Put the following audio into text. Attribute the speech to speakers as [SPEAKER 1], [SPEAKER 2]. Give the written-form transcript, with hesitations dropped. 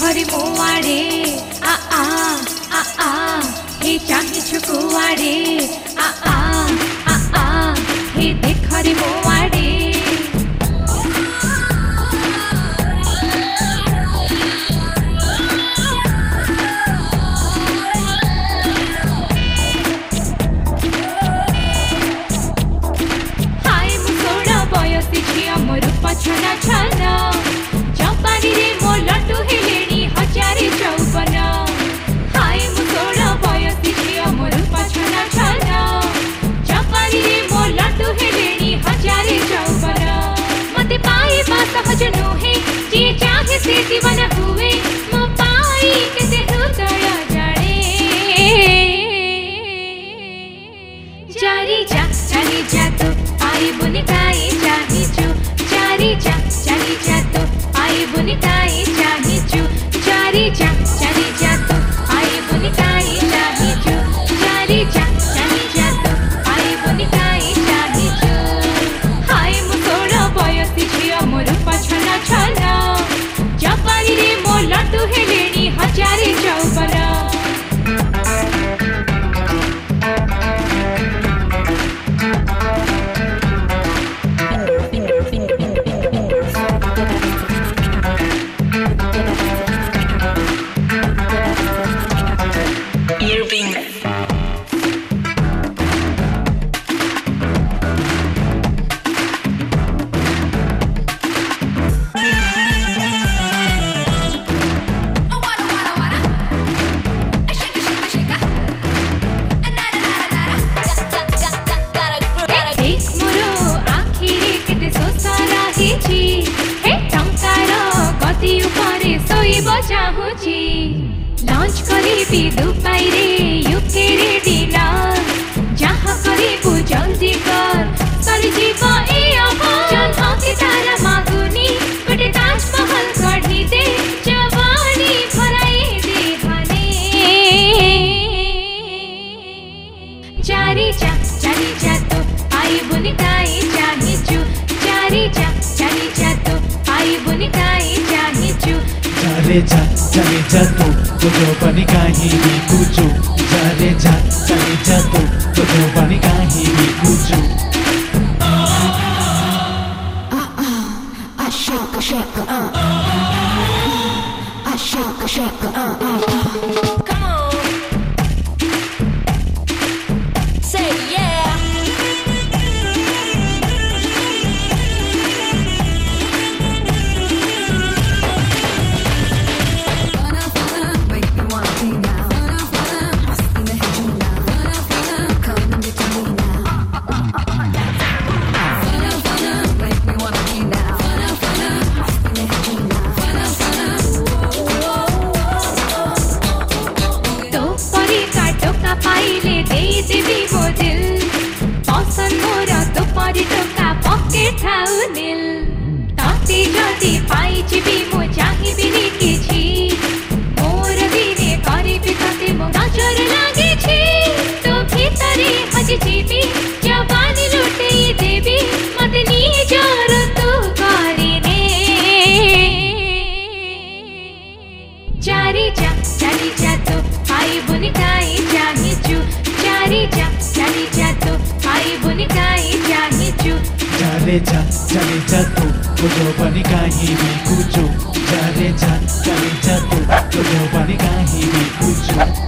[SPEAKER 1] देखरे मोआड़े आ आ आ आ हे चाहिछु कुआड़े आ आ आ आ हे देखरे मोआड़े छना छना चपानी रे मो लड्डू हेलेनी हजारे चौबन हाय मुसोड़ा बयसी झिया मोर छना छना चपानी रे मो लड्डू हेलेनी हजारे चौबन मते पाए बा सहज नोहे जे चाहे से जीवन हुए मो पाई केते हृदय जाने जारी जा चली जा तो आई बुनिकाई चाहिछु चली जा तो आई बुनिकाई चाहिछु जारी जा चली जा तो आई बुनिकाई चाहिछु जारी जा चली जा तो आई बुनिकाई चाहिछु हाय मुसोड़ा बयसी झिया मोर छना छना चपानी रे मो लड्डू हेलेनी हजारे चौबन लॉन्च करी दुबई रे यूके रे डिनर जहाँ करीबू जल्दी कर जीवा ए जन्म के तारा मागुनी बटे ताजमहल गढ़ी दे जवानी भराई दे हने जारी जा चली जा तो आई बुनिकाई चाहिछु जारी जा चली जा तो आई बुनिकाई चाहिछु
[SPEAKER 2] चले जा तो जो बनी कहीं भी कुछ चले जा तो जो बनी कहीं भी कुछ
[SPEAKER 3] Come on, say yeah.
[SPEAKER 1] पाइले दे देवी वो दिल पसंद मोरा तो परी टोका पॉकेट थाउ नील ताती जदी पाई जीवी मो चाहि बिनी किछि मोर दिने करी बिकते मो नजर लागे छी तो भीतरे हजी जीवी जवानी लुटेई देवी मते निजर तू करिने जारी जा चली जा तो आई बुनिकाई चाहिछु जारी जा चली जा तो आई बुनिकाई चाहिछु
[SPEAKER 2] चले जा तो जो बनी कहीं भी कुछ चले जा तो जो बनी कहीं भी कुछ